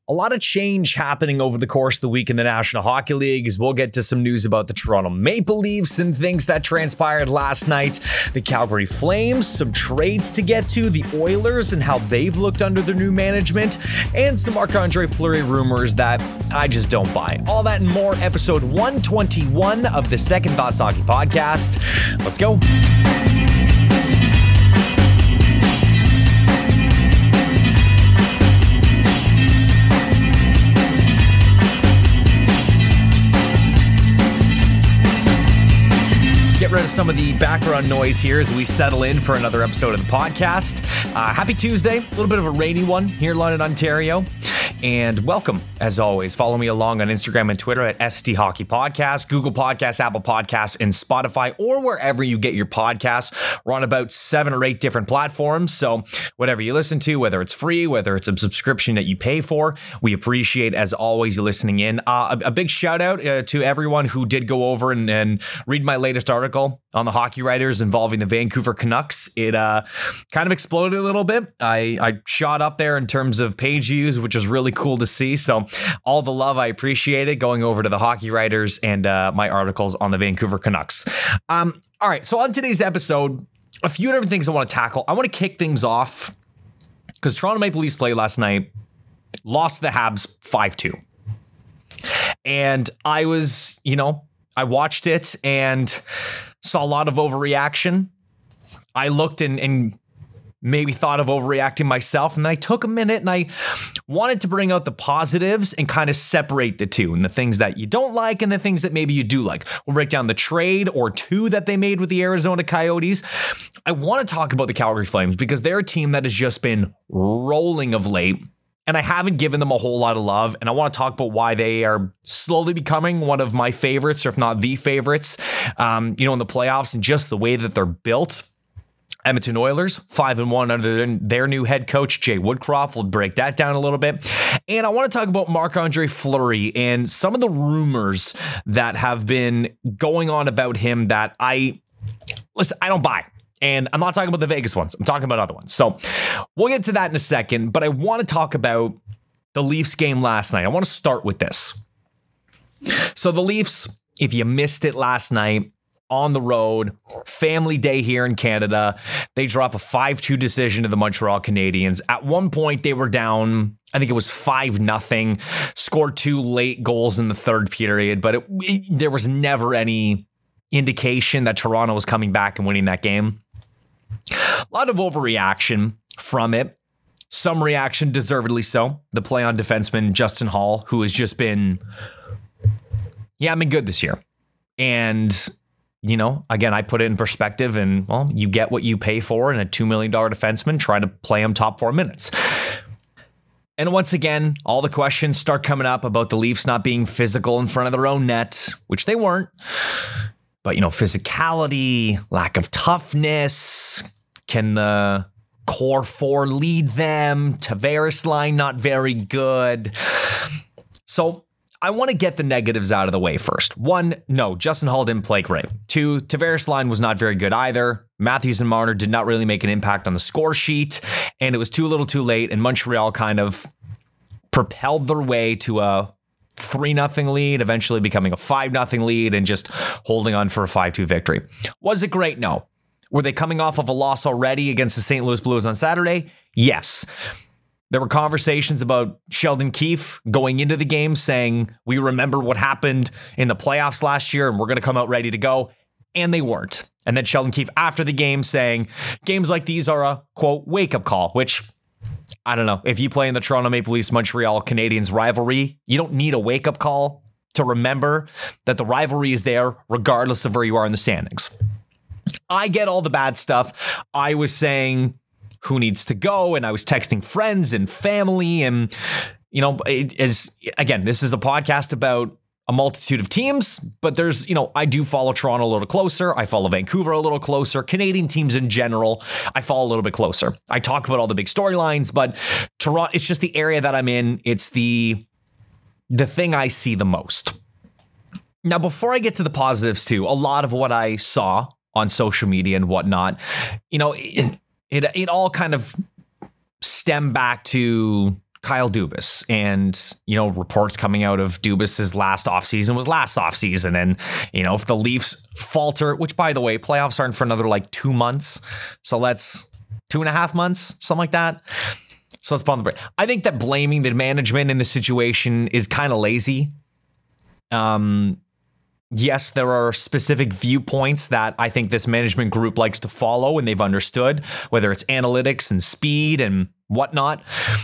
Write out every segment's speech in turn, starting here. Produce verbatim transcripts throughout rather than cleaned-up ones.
a lot of change happening over the course of the week in the National Hockey League, as we'll get to some news about the Toronto Maple Leafs and things that transpired last night, the Calgary Flames, some trades to get to, the Oilers and how they've looked under their new management, and some Marc-Andre Fleury rumors that I just don't buy. All that and more, episode one twenty-one of the Second Thoughts Hockey Podcast. Let's go. Get rid of some of the background noise here as we settle in for another episode of the podcast. Uh, happy Tuesday, a little bit of a rainy one here in London, Ontario. And welcome, as always. Follow me along on Instagram and Twitter at S T Hockey Podcast, Google Podcasts, Apple Podcasts, and Spotify, or wherever you get your podcasts. We're on about seven or eight different platforms. So whatever you listen to, whether it's free, whether it's a subscription that you pay for, we appreciate, as always, you listening in. Uh, a, a big shout out uh, to everyone who did go over and, and read my latest article on the hockey writers involving the Vancouver Canucks. It uh, kind of exploded a little bit. I, I shot up there in terms of page views, which was really cool to see. So all the love, I appreciate it, going over to the hockey writers and uh, my articles on the Vancouver Canucks. Um, all right, so on today's episode, a few different things I want to tackle. I want to kick things off because Toronto Maple Leafs played last night, lost the Habs five two. And I was, you know, I watched it and saw a lot of overreaction. I looked and, and maybe thought of overreacting myself, and I took a minute and I wanted to bring out the positives and kind of separate the two and the things that you don't like and the things that maybe you do like. We'll break down the trade or two that they made with the Arizona Coyotes. I want to talk about the Calgary Flames because they're a team that has just been rolling of late. And I haven't given them a whole lot of love. And I want to talk about why they are slowly becoming one of my favorites, or if not the favorites, um, you know, in the playoffs, and just the way that they're built. Edmonton Oilers, five and one under their, their new head coach, Jay Woodcroft. We'll break that down a little bit. And I want to talk about Marc-Andre Fleury and some of the rumors that have been going on about him that I, listen, I don't buy. And I'm not talking about the Vegas ones. I'm talking about other ones. So we'll get to that in a second. But I want to talk about the Leafs game last night. I want to start with this. So the Leafs, if you missed it last night, on the road, family day here in Canada, they drop a five two decision to the Montreal Canadiens. At one point, they were down, I think it was five nothing, scored two late goals in the third period, but it, it, there was never any indication that Toronto was coming back and winning that game. A lot of overreaction from it. Some reaction, deservedly so. The play on defenseman Justin Holl, who has just been, yeah, I've been good this year. And, you know, again, I put it in perspective and, well, you get what you pay for, and a two million dollars defenseman, try to play him top four minutes. And once again, all the questions start coming up about the Leafs not being physical in front of their own net, which they weren't. But, you know, physicality, lack of toughness, can the core four lead them? Tavares line, not very good. So I want to get the negatives out of the way first. One, no, Justin Holl didn't play great. Two, Tavares line was not very good either. Matthews and Marner did not really make an impact on the score sheet, and it was too little too late, and Montreal kind of propelled their way to a three nothing lead, eventually becoming a five nothing lead, and just holding on for a five two victory. Was it great? No. Were they coming off of a loss already against the Saint Louis Blues on Saturday? Yes. There were conversations about Sheldon Keefe going into the game saying, we remember what happened in the playoffs last year and we're going to come out ready to go. And they weren't. And then Sheldon Keefe after the game saying, games like these are a, quote, wake-up call, which, I don't know. If you play in the Toronto Maple Leafs Montreal Canadiens rivalry, you don't need a wake-up call to remember that the rivalry is there regardless of where you are in the standings. I get all the bad stuff. I was saying who needs to go, and I was texting friends and family, and, you know, it is, again, this is a podcast about a multitude of teams, but there's, you know, I do follow Toronto a little closer. I follow Vancouver a little closer. Canadian teams in general, I follow a little bit closer. I talk about all the big storylines, but Toronto, it's just the area that I'm in. It's the, the thing I see the most. Now, before I get to the positives too, a lot of what I saw on social media and whatnot, you know, it, it, it all kind of stem back to Kyle Dubas. And, you know, reports coming out of Dubas's last offseason was last offseason. And, you know, if the Leafs falter, which, by the way, playoffs aren't for another like two months. So let's two and a half months, something like that. So let's pump the break. I think that blaming the management in the situation is kind of lazy. Um, yes, there are specific viewpoints that I think this management group likes to follow and they've understood, whether it's analytics and speed and whatnot.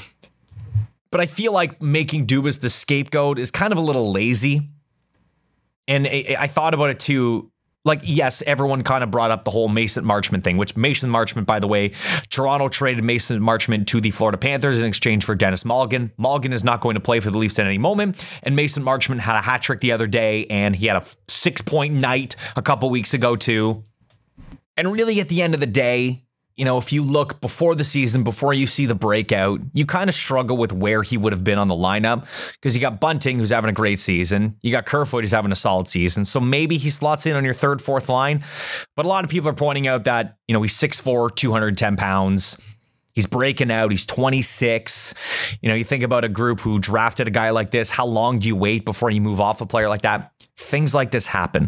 But I feel like making Dubas the scapegoat is kind of a little lazy. And I, I thought about it too. Like, yes, everyone kind of brought up the whole Mason Marchment thing, which Mason Marchment, by the way, Toronto traded Mason Marchment to the Florida Panthers in exchange for Dennis Mulligan. Mulligan is not going to play for the Leafs at any moment. And Mason Marchment had a hat trick the other day, and he had a six-point night a couple weeks ago, too. And really, at the end of the day, you know, if you look before the season, before you see the breakout, you kind of struggle with where he would have been on the lineup because you got Bunting, who's having a great season. You got Kerfoot, who's having a solid season. So maybe he slots in on your third, fourth line. But a lot of people are pointing out that, you know, he's six foot four, two hundred ten pounds. He's breaking out. He's twenty-six. You know, you think about a group who drafted a guy like this. How long do you wait before you move off a player like that? Things like this happen.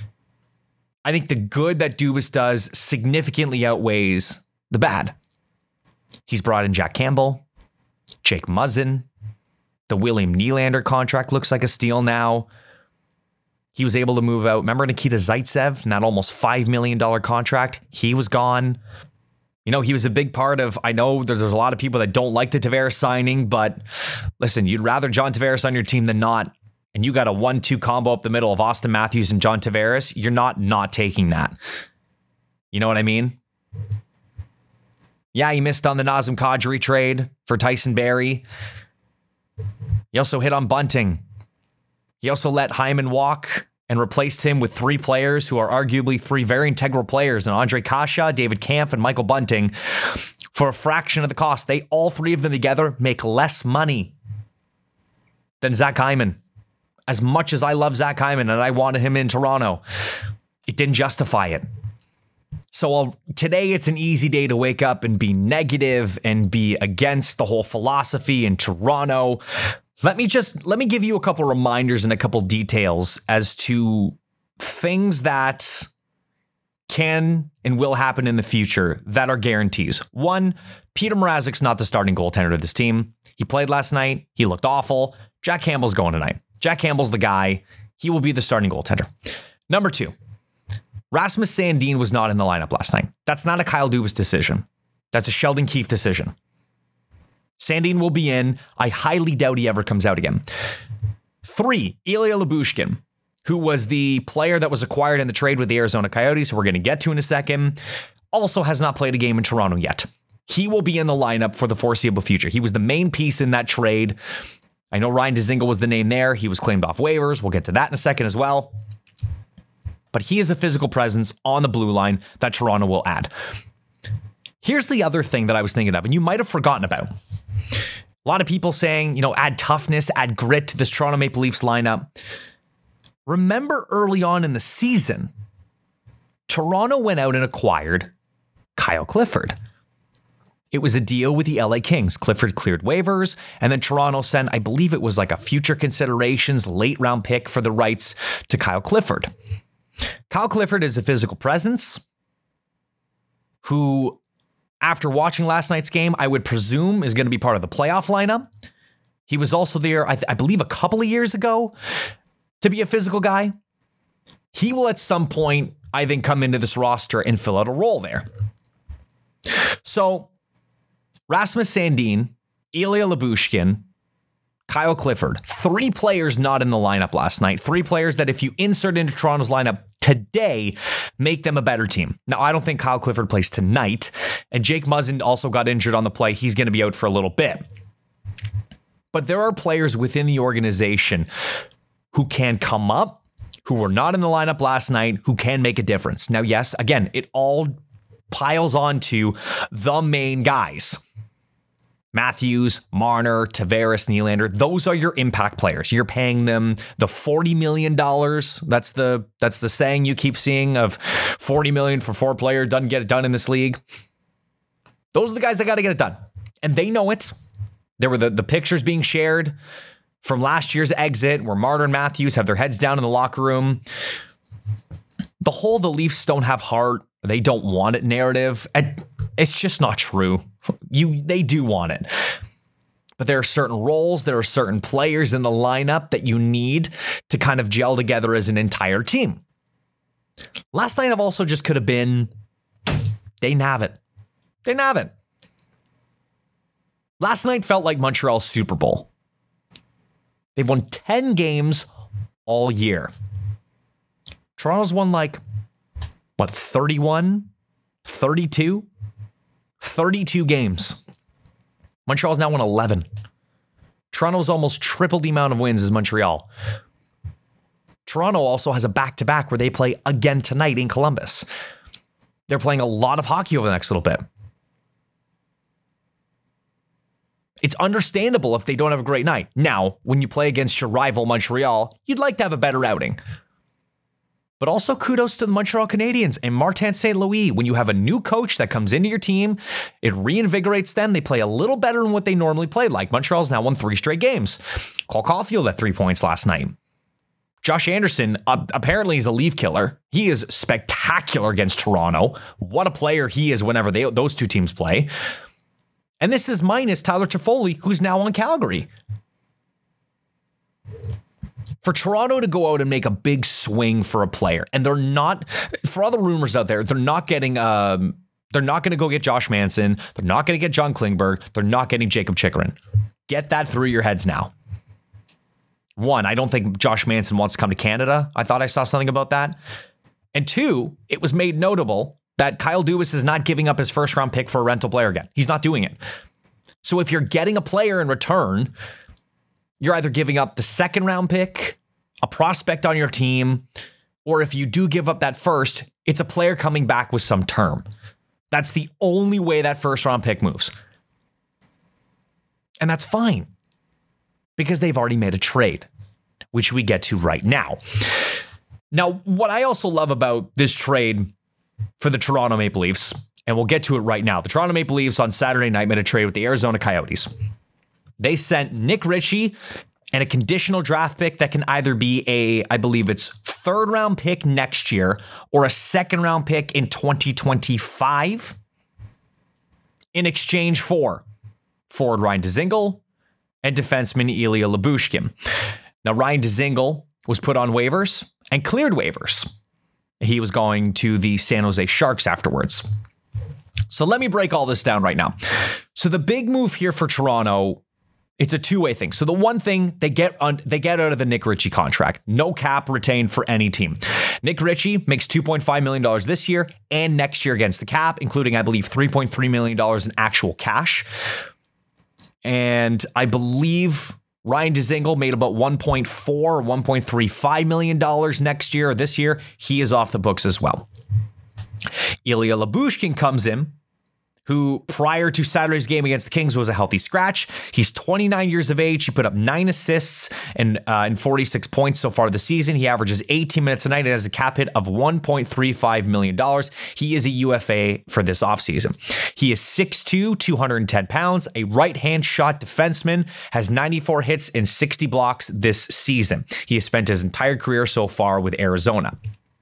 I think the good that Dubas does significantly outweighs the bad. He's brought in Jack Campbell, Jake Muzzin. The William Nylander contract looks like a steal now. He was able to move out. Remember Nikita Zaitsev, and that almost five million dollars contract? He was gone. You know, he was a big part of, I know there's, there's a lot of people that don't like the Tavares signing, but listen, you'd rather John Tavares on your team than not. And you got a one two combo up the middle of Austin Matthews and John Tavares, you're not not taking that. You know what I mean? Yeah, he missed on the Nazem Kadri trade for Tyson Barrie. He also hit on Bunting. He also let Hyman walk and replaced him with three players who are arguably three very integral players, and Andre Kasha, David Kampf, and Michael Bunting for a fraction of the cost. They, all three of them together, make less money than Zach Hyman. As much as I love Zach Hyman and I wanted him in Toronto, it didn't justify it. So I'll, today it's an easy day to wake up and be negative and be against the whole philosophy in Toronto. Let me just, let me give you a couple reminders and a couple details as to things that can and will happen in the future that are guarantees. One, Peter Mrazek's not the starting goaltender of this team. He played last night. He looked awful. Jack Campbell's going tonight. Jack Campbell's the guy. He will be the starting goaltender. Number two, Rasmus Sandin was not in the lineup last night. That's not a Kyle Dubas decision. That's a Sheldon Keefe decision. Sandin will be in. I highly doubt he ever comes out again. Three, Ilya Lyubushkin, who was the player that was acquired in the trade with the Arizona Coyotes, who we're going to get to in a second, also has not played a game in Toronto yet. He will be in the lineup for the foreseeable future. He was the main piece in that trade. I know Ryan Dzingel was the name there. He was claimed off waivers. We'll get to that in a second as well. But he is a physical presence on the blue line that Toronto will add. Here's the other thing that I was thinking of, and you might have forgotten about. A lot of people saying, you know, add toughness, add grit to this Toronto Maple Leafs lineup. Remember early on in the season, Toronto went out and acquired Kyle Clifford. It was a deal with the L A Kings. Clifford cleared waivers, and then Toronto sent, I believe it was like a future considerations, late round pick for the rights to Kyle Clifford. Kyle Clifford is a physical presence who, after watching last night's game, I would presume is going to be part of the playoff lineup. He was also there, I, th- I believe, a couple of years ago to be a physical guy. He will at some point, I think, come into this roster and fill out a role there. So, Rasmus Sandin, Ilya Lyubushkin, Kyle Clifford, three players not in the lineup last night. Three players that if you insert into Toronto's lineup today, make them a better team. Now, I don't think Kyle Clifford plays tonight, and Jake Muzzin also got injured on the play. He's going to be out for a little bit. But there are players within the organization who can come up, who were not in the lineup last night, who can make a difference. Now, yes, again, it all piles onto the main guys. Matthews, Marner, Tavares, Nylander, those are your impact players. You're paying them the forty million dollars. That's the that's the saying you keep seeing of forty million dollars for four players, doesn't get it done in this league. Those are the guys that got to get it done. And they know it. There were the, the pictures being shared from last year's exit where Marner and Matthews have their heads down in the locker room. The whole the Leafs don't have heart, they don't want it narrative, it's just not true. You They do want it. But there are certain roles, there are certain players in the lineup that you need to kind of gel together as an entire team. Last night, I've also just could have been, they didn't have it. They didn't have it. Last night felt like Montreal's Super Bowl. They've won ten games all year. Toronto's won like, what, thirty-one, thirty-two? thirty-two games. Montreal's now won eleven. Toronto's almost triple the amount of wins as Montreal. Toronto also has a back-to-back where they play again tonight in Columbus. They're playing a lot of hockey over the next little bit. It's understandable if they don't have a great night. Now, when you play against your rival Montreal, you'd like to have a better outing. But also kudos to the Montreal Canadiens and Martin Saint Louis. When you have a new coach that comes into your team, it reinvigorates them. They play a little better than what they normally play like. Montreal's now won three straight games. Cole Caulfield at three points last night. Josh Anderson, uh, apparently he's a Leaf killer. He is spectacular against Toronto. What a player he is whenever they those two teams play. And this is minus Tyler Toffoli, who's now on Calgary. For Toronto to go out and make a big swing for a player, and they're not, for all the rumors out there, they're not getting, um, they're not going to go get Josh Manson. They're not going to get John Klingberg. They're not getting Jacob Chychrun. Get that through your heads now. One, I don't think Josh Manson wants to come to Canada. I thought I saw something about that. And two, it was made notable that Kyle Dubas is not giving up his first round pick for a rental player again. He's not doing it. So if you're getting a player in return, you're either giving up the second round pick, a prospect on your team, or if you do give up that first, it's a player coming back with some term. That's the only way that first round pick moves. And that's fine because they've already made a trade, which we get to right now. Now, what I also love about this trade for the Toronto Maple Leafs, and we'll get to it right now. The Toronto Maple Leafs on Saturday night made a trade with the Arizona Coyotes. They sent Nick Ritchie and a conditional draft pick that can either be a, I believe it's third round pick next year or a second round pick in twenty twenty-five in exchange for forward Ryan Dzingel and defenseman Ilya Lyubushkin. Now, Ryan Dzingel was put on waivers and cleared waivers. He was going to the San Jose Sharks afterwards. So let me break all this down right now. So the big move here for Toronto, it's a two-way thing. So the one thing, they get on, they get out of the Nick Ritchie contract. No cap retained for any team. Nick Ritchie makes two point five million dollars this year and next year against the cap, including, I believe, three point three million dollars in actual cash. And I believe Ryan Dzingel made about one point four or one point three five million dollars next year or this year. He is off the books as well. Ilya Lyubushkin comes in, who prior to Saturday's game against the Kings was a healthy scratch. He's twenty-nine years of age. He put up nine assists and, uh, and forty-six points so far this season. He averages eighteen minutes a night and has a cap hit of one point three five million dollars. He is a U F A for this offseason. He is six two, two hundred ten pounds, a right-hand shot defenseman, has ninety-four hits and sixty blocks this season. He has spent his entire career so far with Arizona.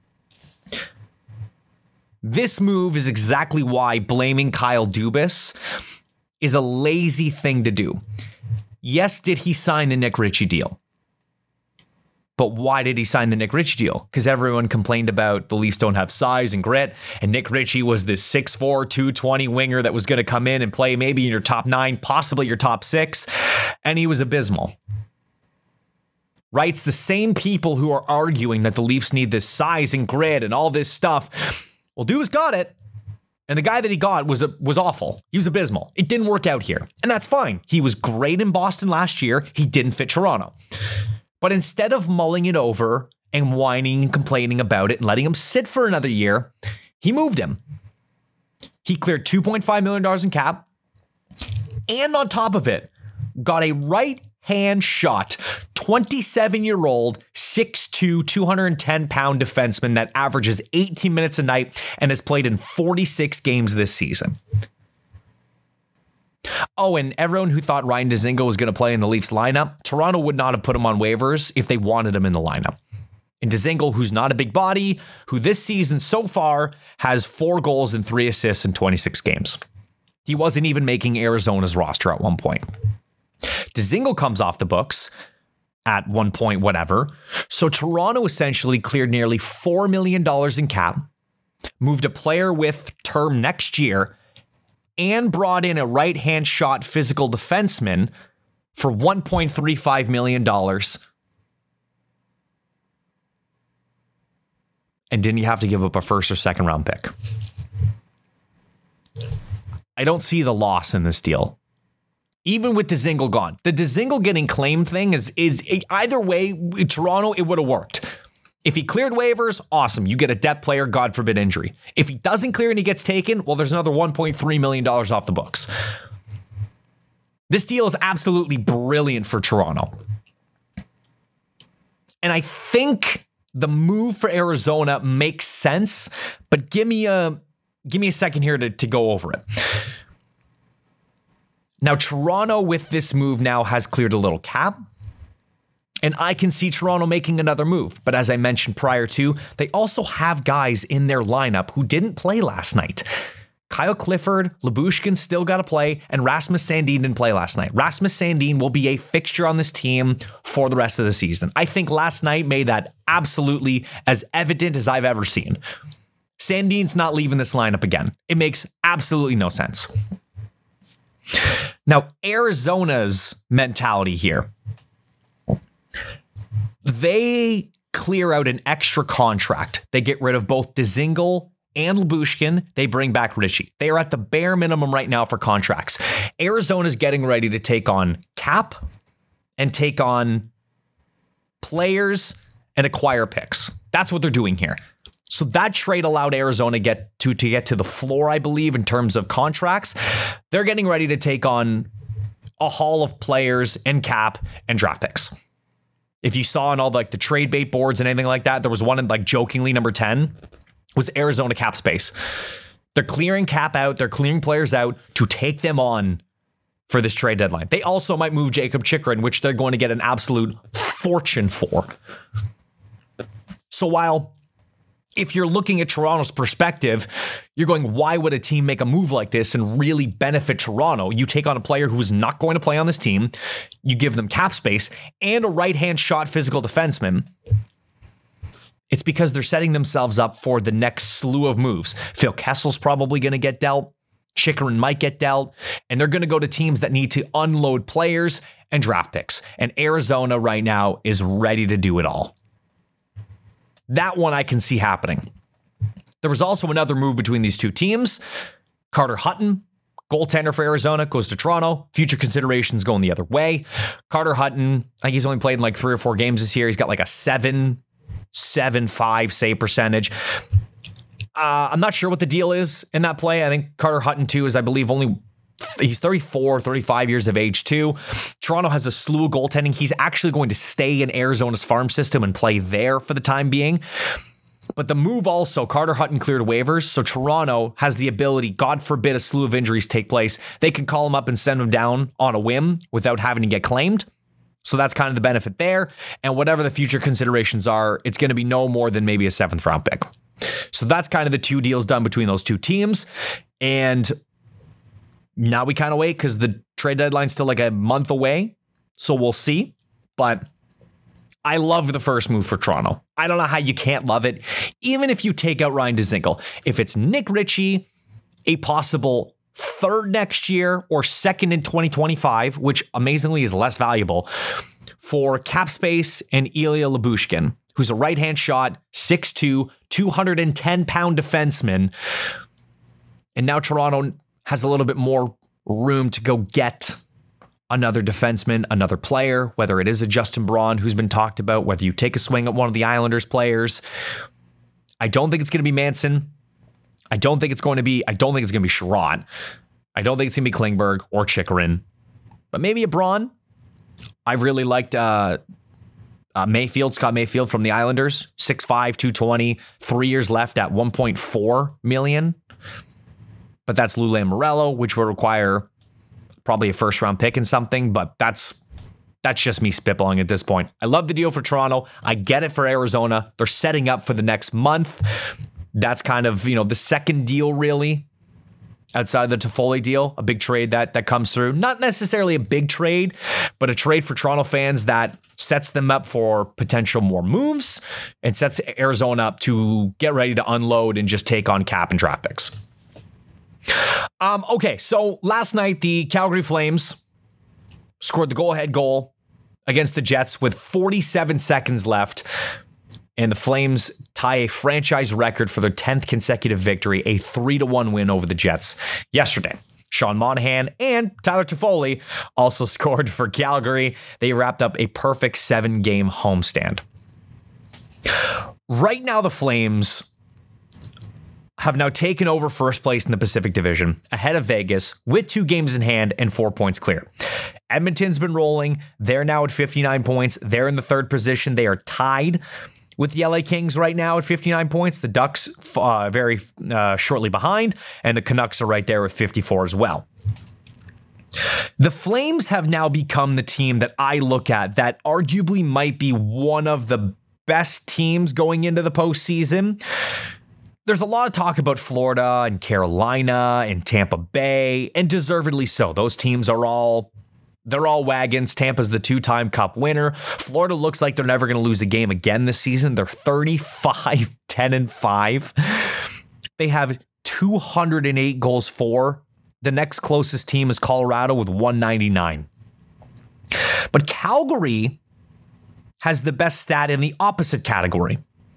This move is exactly why blaming Kyle Dubas is a lazy thing to do. Yes, did he sign the Nick Ritchie deal? But why did he sign the Nick Ritchie deal? Because everyone complained about the Leafs don't have size and grit, and Nick Ritchie was this six four, two twenty winger that was going to come in and play maybe in your top nine, possibly your top six, and he was abysmal. Right? It's the same people who are arguing that the Leafs need this size and grit and all this stuff. Well, Dubas got it, and the guy that he got was a, was awful. He was abysmal. It didn't work out here, and that's fine. He was great in Boston last year. He didn't fit Toronto. But instead of mulling it over and whining and complaining about it and letting him sit for another year, he moved him. He cleared two point five million dollars in cap, and on top of it, got a right-hand shot, twenty-seven-year-old, six two, two hundred ten pound defenseman that averages eighteen minutes a night and has played in forty-six games this season. Oh, and everyone who thought Ryan Dzingel was going to play in the Leafs lineup, Toronto would not have put him on waivers if they wanted him in the lineup. And Dzingel, who's not a big body, who this season so far has four goals and three assists in twenty-six games. He wasn't even making Arizona's roster at one point. Dzingel comes off the books at one point, whatever. So Toronto essentially cleared nearly four million dollars in cap, moved a player with term next year, and brought in a right-hand shot physical defenseman for one point three five million dollars. And didn't you have to give up a first or second round pick? I don't see the loss in this deal. Even with Dzingel gone. The Dzingel getting claimed thing is, is either way, in Toronto, it would have worked. If he cleared waivers, awesome. You get a depth player, God forbid injury. If he doesn't clear and he gets taken, well, there's another one point three million dollars off the books. This deal is absolutely brilliant for Toronto. And I think the move for Arizona makes sense, but give me a give me a second here to, to go over it. Now, Toronto with this move now has cleared a little cap, and I can see Toronto making another move. But as I mentioned prior to, they also have guys in their lineup who didn't play last night. Kyle Clifford, Lyubushkin still got to play, and Rasmus Sandin didn't play last night. Rasmus Sandin will be a fixture on this team for the rest of the season. I think last night made that absolutely as evident as I've ever seen. Sandin's not leaving this lineup again. It makes absolutely no sense. Now, Arizona's mentality here. They clear out an extra contract. They get rid of both Dzingel and Lyubushkin. They bring back Ritchie. They are at the bare minimum right now for contracts. Arizona's getting ready to take on cap and take on players and acquire picks. That's what they're doing here. So that trade allowed Arizona get to, to get to the floor, I believe, in terms of contracts. They're getting ready to take on a haul of players and cap and draft picks. If you saw on all the, like the trade bait boards and anything like that, there was one in like jokingly number ten was Arizona cap space. They're clearing cap out. They're clearing players out to take them on for this trade deadline. They also might move Jakob Chychrun, which they're going to get an absolute fortune for. So while if you're looking at Toronto's perspective, you're going, why would a team make a move like this and really benefit Toronto? You take on a player who is not going to play on this team. You give them cap space and a right-hand shot physical defenseman. It's because they're setting themselves up for the next slew of moves. Phil Kessel's probably going to get dealt. Chychrun might get dealt. And they're going to go to teams that need to unload players and draft picks. And Arizona right now is ready to do it all. That one I can see happening. There was also another move between these two teams. Carter Hutton, goaltender for Arizona, goes to Toronto. Future considerations going the other way. Carter Hutton, I think he's only played in like three or four games this year. He's got like a seven, seven, five save percentage. Uh, I'm not sure what the deal is in that play. I think Carter Hutton too is, I believe, only he's thirty-four, thirty-five years of age too. Toronto has a slew of goaltending. He's actually going to stay in Arizona's farm system and play there for the time being. But the move also, Carter Hutton cleared waivers, so Toronto has the ability, God forbid a slew of injuries take place, they can call him up and send him down on a whim without having to get claimed. So that's kind of the benefit there. And whatever the future considerations are, it's going to be no more than maybe a seventh round pick. So that's kind of the two deals done between those two teams. And now we kind of wait because the trade deadline's still like a month away. So we'll see. But I love the first move for Toronto. I don't know how you can't love it. Even if you take out Ryan Dzingel. If it's Nick Ritchie, a possible third next year or second in twenty twenty-five, which amazingly is less valuable, for cap space and Ilya Lyubushkin, who's a right-hand shot, six two, two hundred ten pound defenseman. And now Toronto has a little bit more room to go get another defenseman, another player, whether it is a Justin Braun who's been talked about, whether you take a swing at one of the Islanders players. I don't think it's going to be Manson. I don't think it's going to be, I don't think it's going to be Sherrod. I don't think it's going to be Klingberg or Chychrun, but maybe a Braun. I really liked uh, uh, Mayfield, Scott Mayfield from the Islanders, six five, two twenty, three years left at one point four million. But that's Lule Morello, which will require probably a first round pick and something, but that's That's just me spitballing at this point. I love the deal for Toronto. I get it for Arizona. They're setting up for the next month. That's kind of, you know, the second deal really outside of the Toffoli deal, a big trade that that comes through. Not necessarily a big trade, but a trade for Toronto fans that sets them up for potential more moves and sets Arizona up to get ready to unload and just take on cap and draft picks. Um, okay, so last night the Calgary Flames scored the go-ahead goal against the Jets with forty-seven seconds left. And the Flames tie a franchise record for their tenth consecutive victory, a three to one win over the Jets yesterday. Sean Monahan and Tyler Toffoli also scored for Calgary. They wrapped up a perfect seven-game homestand. Right now, the Flames have now taken over first place in the Pacific Division, ahead of Vegas, with two games in hand and four points clear. Edmonton's been rolling. They're now at fifty-nine points. They're in the third position. They are tied with the L A Kings right now at fifty-nine points. The Ducks uh, very uh, shortly behind, and the Canucks are right there with fifty-four as well. The Flames have now become the team that I look at that arguably might be one of the best teams going into the postseason. There's a lot of talk about Florida and Carolina and Tampa Bay, and deservedly so. Those teams are all, they're all wagons. Tampa's the two-time Cup winner. Florida looks like they're never going to lose a game again this season. They're thirty-five, ten, and five. They have two hundred eight goals for. The next closest team is Colorado with one ninety-nine. But Calgary has the best stat in the opposite category.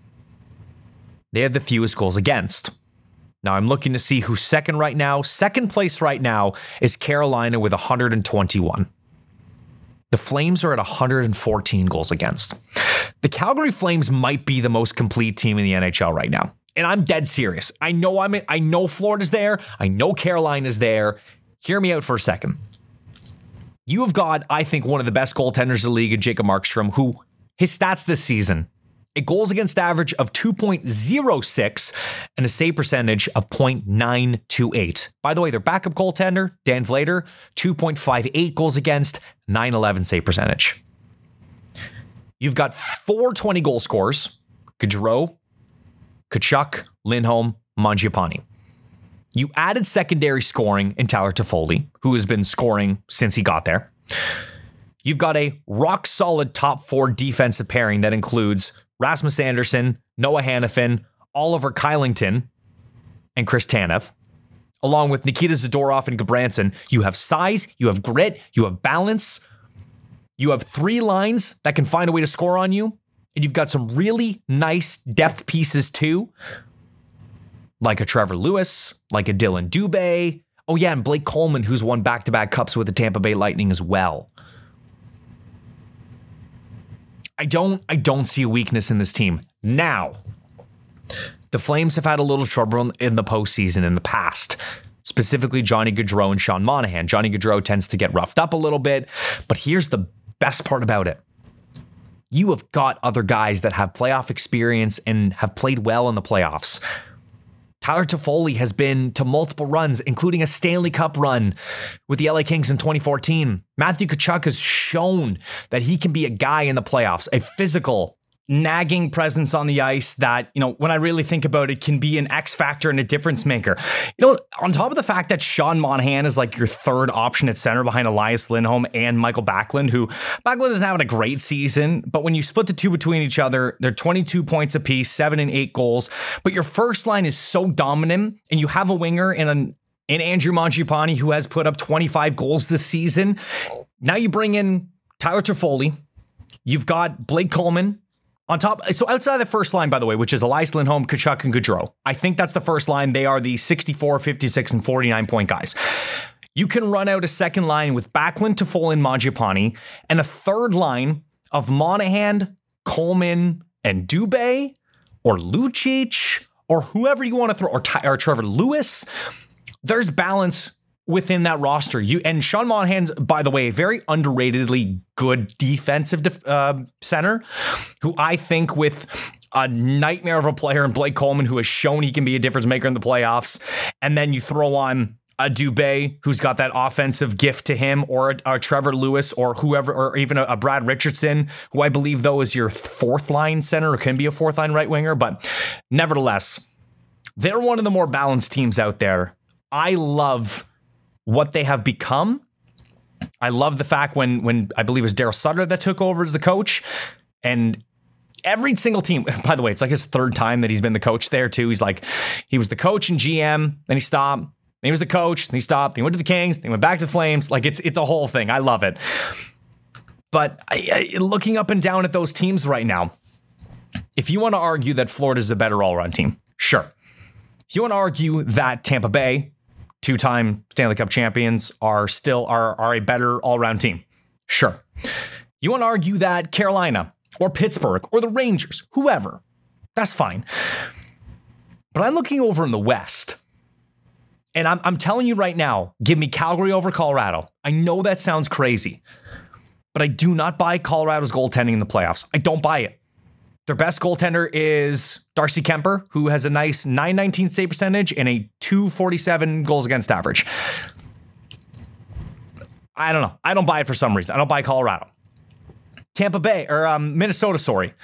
They have the fewest goals against. Now I'm looking to see who's second right now. Second place right now is Carolina with one hundred twenty-one. The Flames are at one hundred fourteen goals against. The Calgary Flames might be the most complete team in the N H L right now. And I'm dead serious. I know I'm in, I know Florida's there. I know Carolina's there. Hear me out for a second. You have got, I think, one of the best goaltenders in the league, Jacob Markstrom, who his stats this season, a goals against average of two point oh six and a save percentage of point nine two eight. By the way, their backup goaltender, Dan Vlader, two point five eight goals against, nine eleven save percentage. You've got four twenty goal scorers, Gaudreau, Tkachuk, Lindholm, Mangiapane. You added secondary scoring in Tyler Toffoli, who has been scoring since he got there. You've got a rock-solid top four defensive pairing that includes Rasmus Andersson, Noah Hanifin, Oliver Kylington, and Chris Tanev. Along with Nikita Zadorov and Gabranson, you have size, you have grit, you have balance. You have three lines that can find a way to score on you. And you've got some really nice depth pieces too. Like a Trevor Lewis, like a Dylan Dubé. Oh yeah, and Blake Coleman, who's won back-to-back cups with the Tampa Bay Lightning as well. I don't I don't see a weakness in this team. Now, the Flames have had a little trouble in the postseason in the past. Specifically, Johnny Gaudreau and Sean Monahan. Johnny Gaudreau tends to get roughed up a little bit, but here's the best part about it. You have got other guys that have playoff experience and have played well in the playoffs. Tyler Toffoli has been to multiple runs, including a Stanley Cup run with the L A Kings in twenty fourteen. Matthew Tkachuk has shown that he can be a guy in the playoffs, a physical, nagging presence on the ice that, you know, when I really think about it, can be an X factor and a difference maker. You know, on top of the fact that Sean Monahan is like your third option at center behind Elias Lindholm and Michael Backlund, who Backlund isn't having a great season, but when you split the two between each other, they're twenty-two points apiece, seven and eight goals. But your first line is so dominant, and you have a winger in an in Andrew Mangiapane who has put up twenty-five goals this season. Now you bring in Tyler Toffoli. You've got Blake Coleman on top. So outside of the first line, by the way, which is Elias Lindholm, Tkachuk, and Gaudreau, I think that's the first line. They are the sixty-four, fifty-six, and forty-nine point guys. You can run out a second line with Backlund, Toffoli, and Mangiapane, and a third line of Monahan, Coleman, and Dubé, or Lucic, or whoever you want to throw, or, Ty- or Trevor Lewis. There's balance within that roster. You and Sean Monahan's, by the way, a very underratedly good defensive def, uh, center, who I think with a nightmare of a player in Blake Coleman, who has shown he can be a difference maker in the playoffs, and then you throw on a Dubé who's got that offensive gift to him, or a, a Trevor Lewis, or whoever, or even a, a Brad Richardson, who I believe though is your fourth line center, or can be a fourth line right winger. But nevertheless, they're one of the more balanced teams out there. I love what they have become. I love the fact when, when I believe it was Daryl Sutter that took over as the coach, and every single team, by the way, it's like his third time that he's been the coach there too. He's like, he was the coach and G M, then he stopped. Then he was the coach, then he stopped. Then he went to the Kings, then he went back to the Flames. Like it's it's a whole thing. I love it. But I, I, looking up and down at those teams right now, if you want to argue that Florida's a better all-around team, sure. If you want to argue that Tampa Bay, two-time Stanley Cup champions, are still are, are a better all-around team, sure. You want to argue that Carolina or Pittsburgh or the Rangers, whoever, that's fine. But I'm looking over in the West, and I'm, I'm telling you right now, give me Calgary over Colorado. I know that sounds crazy, but I do not buy Colorado's goaltending in the playoffs. I don't buy it. Their best goaltender is Darcy Kemper, who has a nice nine nineteen save percentage and a two forty-seven goals against average. I don't know. I don't buy it for some reason. I don't buy Colorado. Tampa Bay, or um, Minnesota, sorry.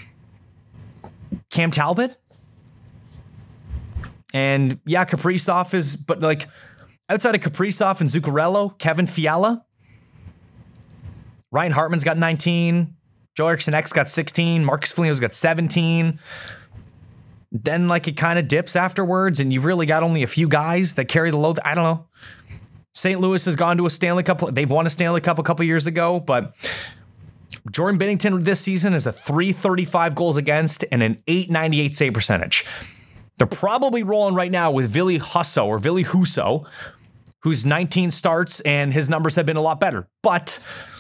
Cam Talbot? And yeah, Kaprizov is, but like outside of Kaprizov and Zuccarello, Kevin Fiala, Ryan Hartman's got nineteen. Joe Eriksson X got sixteen. Marcus Foligno's got seventeen. Then like it kind of dips afterwards, and you've really got only a few guys that carry the load. I don't know. Saint Louis has gone to a Stanley Cup. They've won a Stanley Cup a couple years ago, but Jordan Binnington this season is a three thirty-five goals against and an eight ninety-eight save percentage. They're probably rolling right now with Ville Husso or Ville Husso, who's nineteen starts and his numbers have been a lot better. But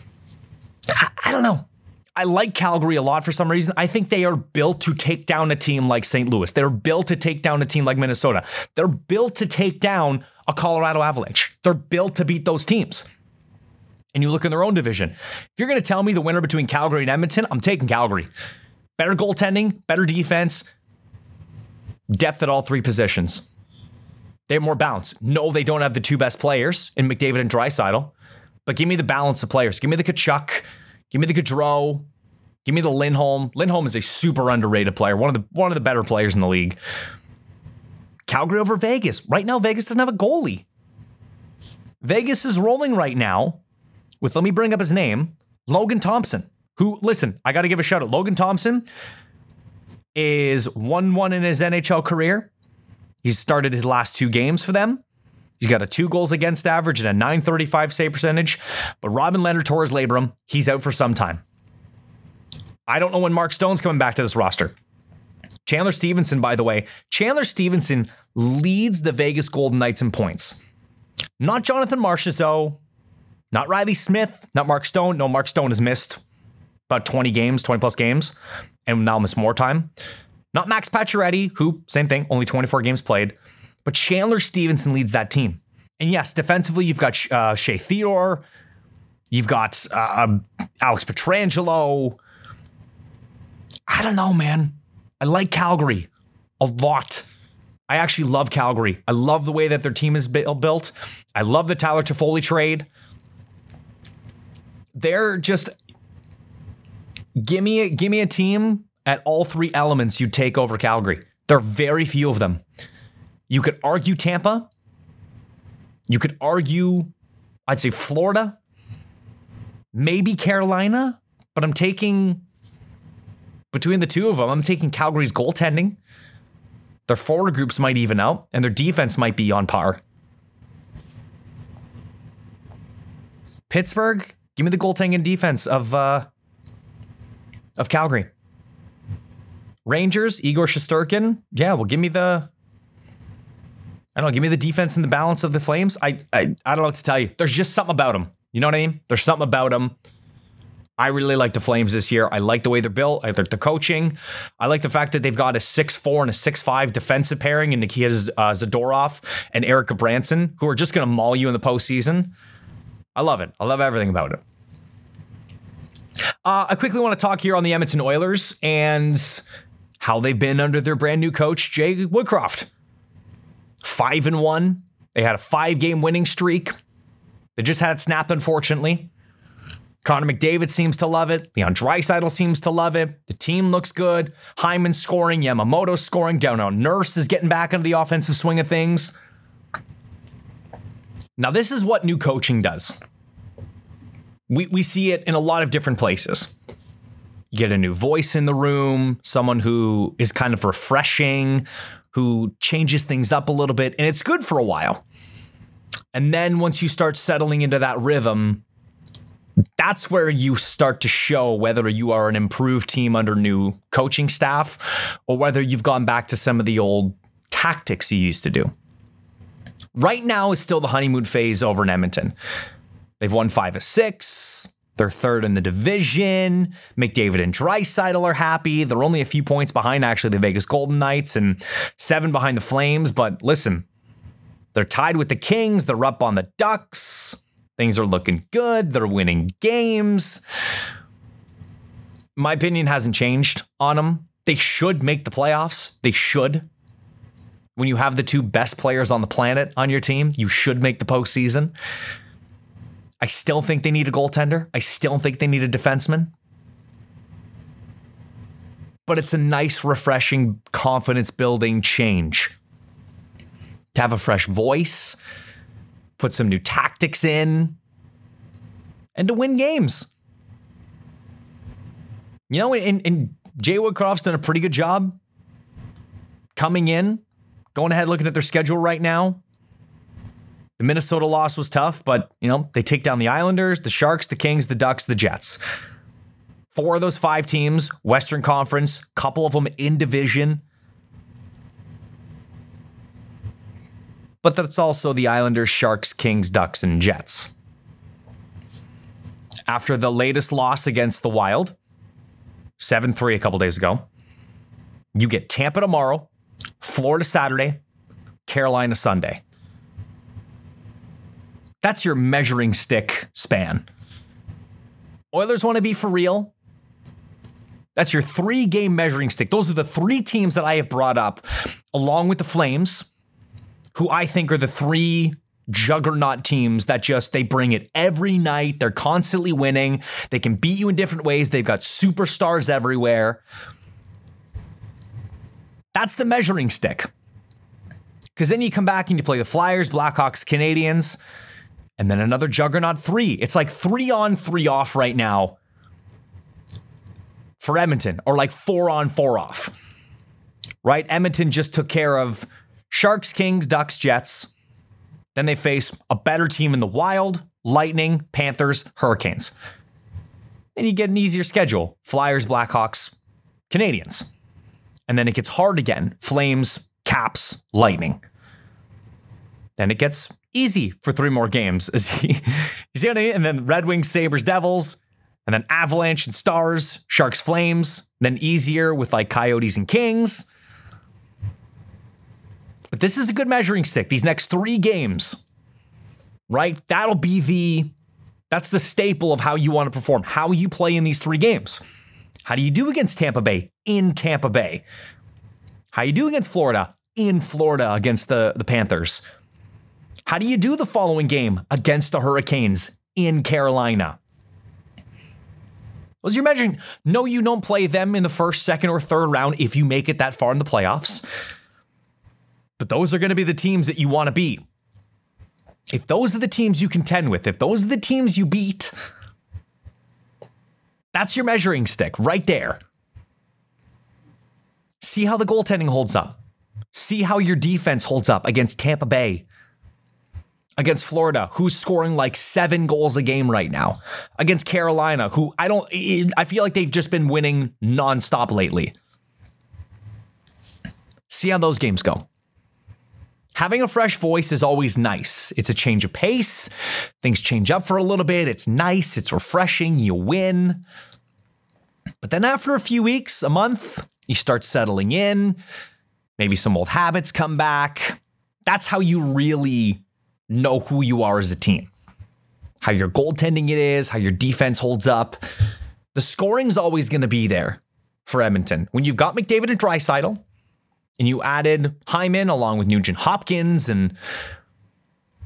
I, I don't know. I like Calgary a lot for some reason. I think they are built to take down a team like Saint Louis. They're built to take down a team like Minnesota. They're built to take down a Colorado Avalanche. They're built to beat those teams. And you look in their own division. If you're going to tell me the winner between Calgary and Edmonton, I'm taking Calgary. Better goaltending, better defense, depth at all three positions. They have more balance. No, they don't have the two best players in McDavid and Draisaitl, but give me the balance of players. Give me the Tkachuk. Give me the Gaudreau. Give me the Lindholm. Lindholm is a super underrated player. One of the one of the better players in the league. Calgary over Vegas. Right now, Vegas doesn't have a goalie. Vegas is rolling right now with, let me bring up his name, Logan Thompson, who, listen, I got to give a shout out. Logan Thompson is one one in his N H L career. He's started his last two games for them. He's got a two goals against average and a nine thirty-five save percentage. But Robin Leonard Torres Labrum, he's out for some time. I don't know when Mark Stone's coming back to this roster. Chandler Stevenson, by the way, Chandler Stevenson leads the Vegas Golden Knights in points. Not Jonathan Marchessault, not Riley Smith, not Mark Stone. No, Mark Stone has missed about twenty games, twenty plus games, and now miss more time. Not Max Pacioretty, who, same thing, only twenty-four games played. But Chandler Stevenson leads that team. And yes, defensively, you've got uh, Shea Theodore. You've got uh, Alex Pietrangelo. I don't know, man. I like Calgary a lot. I actually love Calgary. I love the way that their team is built. I love the Tyler Toffoli trade. They're just... Give me, a, give me a team at all three elements you take over Calgary. There are very few of them. You could argue Tampa. You could argue, I'd say Florida. Maybe Carolina. But I'm taking, between the two of them, I'm taking Calgary's goaltending. Their forward groups might even out, and their defense might be on par. Pittsburgh, give me the goaltending and defense of, uh, of Calgary. Rangers, Igor Shesterkin. Yeah, well, give me the... I don't know, give me the defense and the balance of the Flames. I, I I don't know what to tell you. There's just something about them. You know what I mean? There's something about them. I really like the Flames this year. I like the way they're built. I like the coaching. I like the fact that they've got a six four and a six five defensive pairing in Nikita uh, Zadorov and Erica Branson, who are just going to maul you in the postseason. I love it. I love everything about it. Uh, I quickly want to talk here on the Edmonton Oilers and how they've been under their brand new coach, Jay Woodcroft. Five and one They had a five-game winning streak. They just had it snapped, unfortunately. Connor McDavid seems to love it. Leon Draisaitl seems to love it. The team looks good. Hyman's scoring. Yamamoto's scoring. Darnell Nurse is getting back into the offensive swing of things. Now, this is what new coaching does. We, we see it in a lot of different places. You get a new voice in the room, someone who is kind of refreshing, who changes things up a little bit, and it's good for a while. And then once you start settling into that rhythm, that's where you start to show whether you are an improved team under new coaching staff or whether you've gone back to some of the old tactics you used to do. Right now is still the honeymoon phase over in Edmonton. They've won five of six. They're third in the division. McDavid and Draisaitl are happy. They're only a few points behind, actually, the Vegas Golden Knights and seven behind the Flames. But listen, they're tied with the Kings. They're up on the Ducks. Things are looking good. They're winning games. My opinion hasn't changed on them. They should make the playoffs. They should. When you have the two best players on the planet on your team, you should make the postseason. I still think they need a goaltender. I still think they need a defenseman. But it's a nice, refreshing, confidence-building change. To have a fresh voice, put some new tactics in, and to win games. You know, and, and Jay Woodcroft's done a pretty good job coming in, going ahead looking at their schedule right now. The Minnesota loss was tough, but, you know, they take down the Islanders, the Sharks, the Kings, the Ducks, the Jets. Four of those five teams, Western Conference, couple of them in division. But that's also the Islanders, Sharks, Kings, Ducks, and Jets. After the latest loss against the Wild, seven three a couple days ago, you get Tampa tomorrow, Florida Saturday, Carolina Sunday. That's your measuring stick span. Oilers want to be for real. That's your three-game measuring stick. Those are the three teams that I have brought up, along with the Flames, who I think are the three juggernaut teams that just, they bring it every night. They're constantly winning. They can beat you in different ways. They've got superstars everywhere. That's the measuring stick. Because then you come back and you play the Flyers, Blackhawks, Canadians, and then another juggernaut three. It's like three on, three off right now for Edmonton, or like four on, four off. Right? Edmonton just took care of Sharks, Kings, Ducks, Jets. Then they face a better team in the Wild, Lightning, Panthers, Hurricanes. Then you get an easier schedule. Flyers, Blackhawks, Canadians. And then it gets hard again. Flames, Caps, Lightning. Then it gets easy for three more games. You see what I mean? And then Red Wings, Sabres, Devils. And then Avalanche and Stars, Sharks, Flames. Then easier with like Coyotes and Kings. But this is a good measuring stick. These next three games, right? That'll be the, that's the staple of how you want to perform, how you play in these three games. How do you do against Tampa Bay in Tampa Bay? How you do against Florida in Florida against the, the Panthers? How do you do the following game against the Hurricanes in Carolina? Was your measuring? No, you don't play them in the first, second, or third round if you make it that far in the playoffs. But those are going to be the teams that you want to beat. If those are the teams you contend with, if those are the teams you beat, that's your measuring stick right there. See how the goaltending holds up. See how your defense holds up against Tampa Bay, against Florida, who's scoring like seven goals a game right now, against Carolina, who I don't, I feel like they've just been winning nonstop lately. See how those games go. Having a fresh voice is always nice. It's a change of pace. Things change up for a little bit. It's nice. It's refreshing. You win. But then after a few weeks, a month, you start settling in. Maybe some old habits come back. That's how you really know who you are as a team. How your goaltending it is, how your defense holds up. The scoring's always going to be there for Edmonton. When you've got McDavid and Draisaitl, and you added Hyman along with Nugent Hopkins and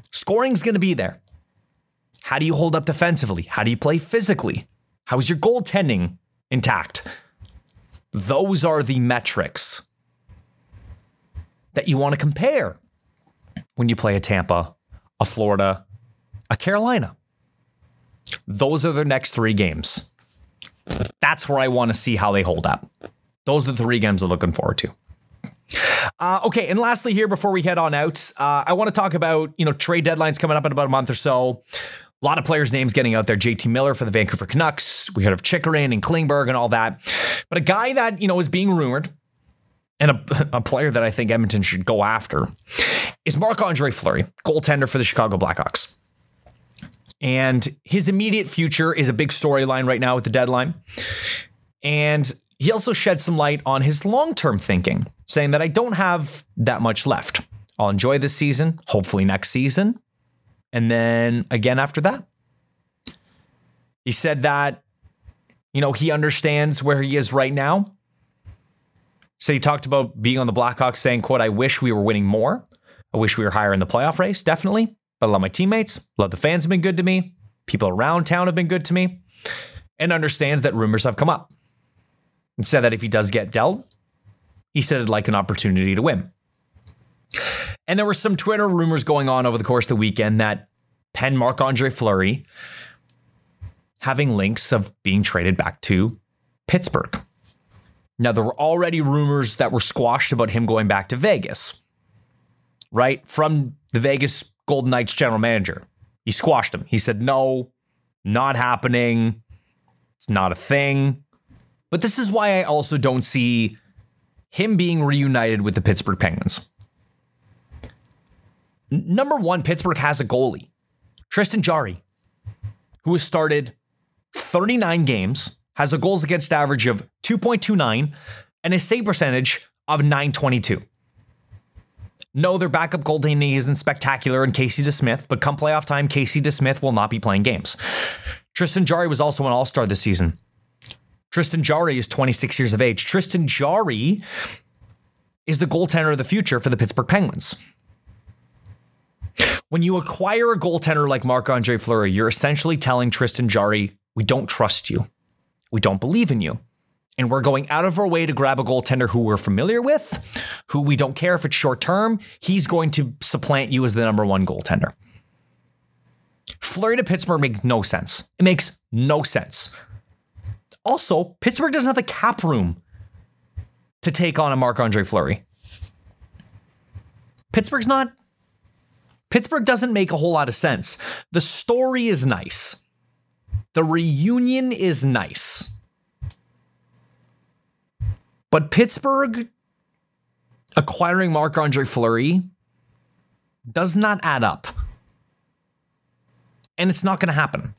Scoring's going to be there. How do you hold up defensively? How do you play physically? How is your goaltending intact? Those are the metrics that you want to compare when you play a Tampa, a Florida, a Carolina. Those are their next three games. That's where I want to see how they hold up. Those are the three games I'm looking forward to. Uh, okay, and lastly here, before we head on out, uh, I want to talk about, you know, trade deadlines coming up in about a month or so. A lot of players' names getting out there. J T Miller for the Vancouver Canucks. We heard of Chychrun and Klingberg and all that. But a guy that, you know, is being rumored, and a, a player that I think Edmonton should go after, is Marc-Andre Fleury, goaltender for the Chicago Blackhawks. And his immediate future is a big storyline right now with the deadline. And he also shed some light on his long-term thinking, saying that I don't have that much left. I'll enjoy this season, hopefully next season, and then again after that. He said that, you know, he understands where he is right now. So he talked about being on the Blackhawks, saying, quote, I wish we were winning more. I wish we were higher in the playoff race, definitely. But I love my teammates. Love the fans have been good to me. People around town have been good to me. And understands that rumors have come up. And said that if he does get dealt, he said it'd like an opportunity to win. And there were some Twitter rumors going on over the course of the weekend that pen Marc-Andre Fleury having links of being traded back to Pittsburgh. Now, there were already rumors that were squashed about him going back to Vegas, right? From the Vegas Golden Knights general manager. He squashed him. He said, no, not happening. It's not a thing. But this is why I also don't see him being reunited with the Pittsburgh Penguins. N- number one, Pittsburgh has a goalie, Tristan Jarry, who has started thirty-nine games, has a goals against average of two point two nine and a save percentage of nine twenty-two. No, their backup goaltending isn't spectacular in Casey DeSmith, but come playoff time, Casey DeSmith will not be playing games. Tristan Jarry was also an all-star this season. Tristan Jarry is twenty-six years of age. Tristan Jarry is the goaltender of the future for the Pittsburgh Penguins. When you acquire a goaltender like Marc-Andre Fleury, you're essentially telling Tristan Jarry, we don't trust you. We don't believe in you. And we're going out of our way to grab a goaltender who we're familiar with, who we don't care if it's short term. He's going to supplant you as the number one goaltender. Fleury to Pittsburgh makes no sense. It makes no sense. Also, Pittsburgh doesn't have the cap room to take on a Marc-Andre Fleury. Pittsburgh's not... Pittsburgh doesn't make a whole lot of sense. The story is nice. The reunion is nice. But Pittsburgh acquiring Marc-Andre Fleury does not add up. And it's not going to happen.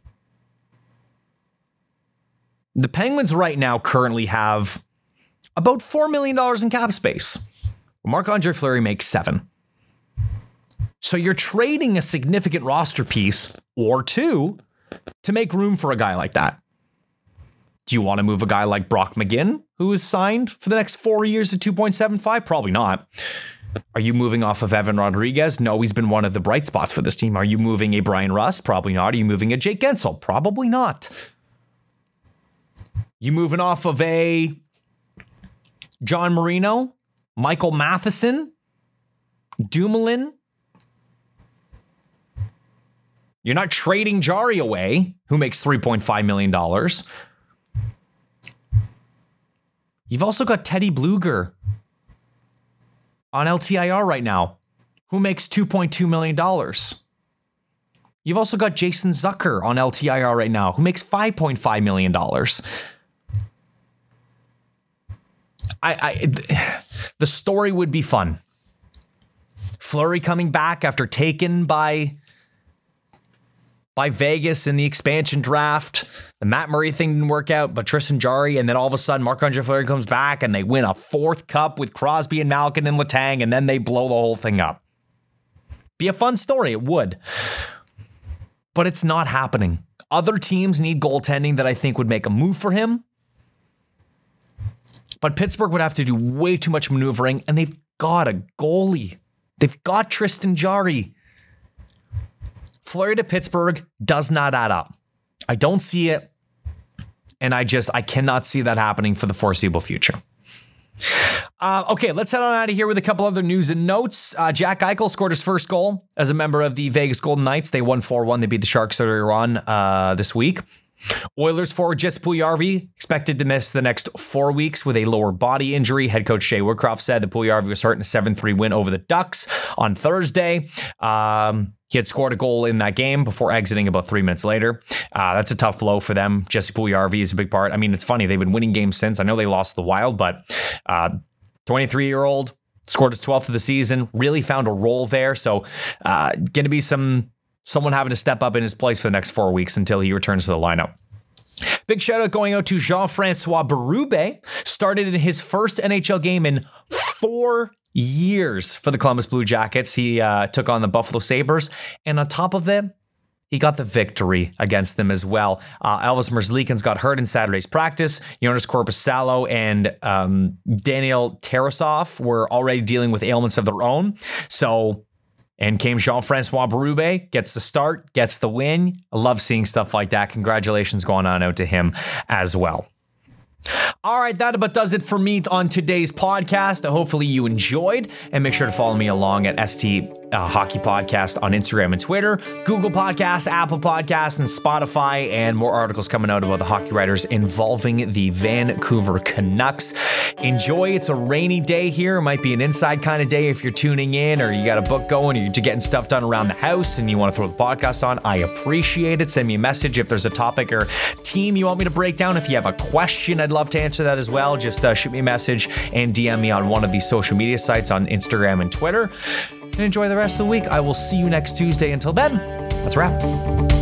The Penguins right now currently have about four million dollars in cap space. Marc-Andre Fleury makes seven. So you're trading a significant roster piece or two to make room for a guy like that. Do you want to move a guy like Brock McGinn, who is signed for the next four years at two point seven five? Probably not. Are you moving off of Evan Rodriguez? No, he's been one of the bright spots for this team. Are you moving a Brian Rust? Probably not. Are you moving a Jake Gensel? Probably not. You moving off of a John Marino, Michael Matheson, Dumoulin? You're not trading Jarry away, who makes three point five million dollars. You've also got Teddy Bluger on L T I R right now, who makes two point two million dollars. You've also got Jason Zucker on L T I R right now, who makes five point five million dollars. I, I, the story would be fun. Fleury coming back after taken by... by Vegas in the expansion draft. The Matt Murray thing didn't work out, but Tristan Jarry, and then all of a sudden Marc-Andre Fleury comes back and they win a fourth cup with Crosby and Malkin and Letang, and then they blow the whole thing up. Be a fun story, it would. But it's not happening. Other teams need goaltending that I think would make a move for him. But Pittsburgh would have to do way too much maneuvering, and they've got a goalie. They've got Tristan Jarry. Fleury to Pittsburgh does not add up. I don't see it. And I just, I cannot see that happening for the foreseeable future. Uh, okay, let's head on out of here with a couple other news and notes. Uh, Jack Eichel scored his first goal as a member of the Vegas Golden Knights. They won four one. They beat the Sharks earlier on uh, this week. Oilers forward Jesse Puljujarvi expected to miss the next four weeks with a lower body injury. Head coach Jay Woodcroft said that Puljujarvi was hurt in a seven three win over the Ducks on Thursday. Um, he had scored a goal in that game before exiting about three minutes later. Uh, that's a tough blow for them. Jesse Puljujarvi is a big part. I mean, it's funny. They've been winning games since. I know they lost the Wild, but uh, twenty-three-year-old scored his twelfth of the season, really found a role there. So uh, going to be some... someone having to step up in his place for the next four weeks until he returns to the lineup. Big shout out going out to Jean-Francois Berube. Started in his first N H L game in four years for the Columbus Blue Jackets. He uh, took on the Buffalo Sabres. And on top of them, he got the victory against them as well. Uh, Elvis Merzlikins got hurt in Saturday's practice. Jonas Korpisalo and um, Daniel Tarasov were already dealing with ailments of their own. So... And came Jean-Francois Berube, gets the start, gets the win. I love seeing stuff like that. Congratulations going on out to him as well. All right, that about does it for me on today's podcast. Hopefully you enjoyed, and make sure to follow me along at S T uh, Hockey Podcast on Instagram and Twitter, Google Podcasts, Apple Podcasts, and Spotify, and more articles coming out about the hockey writers involving the Vancouver Canucks. Enjoy. It's a rainy day here. It might be an inside kind of day if you're tuning in, or you got a book going, or you're getting stuff done around the house and you want to throw the podcast on. I appreciate it. Send me a message if there's a topic or team you want me to break down. If you have a question, I'd love to answer that as well. Just uh, shoot me a message and D M me on one of these social media sites on Instagram and Twitter. And enjoy the rest of the week. I will see you next Tuesday. Until then, let's wrap.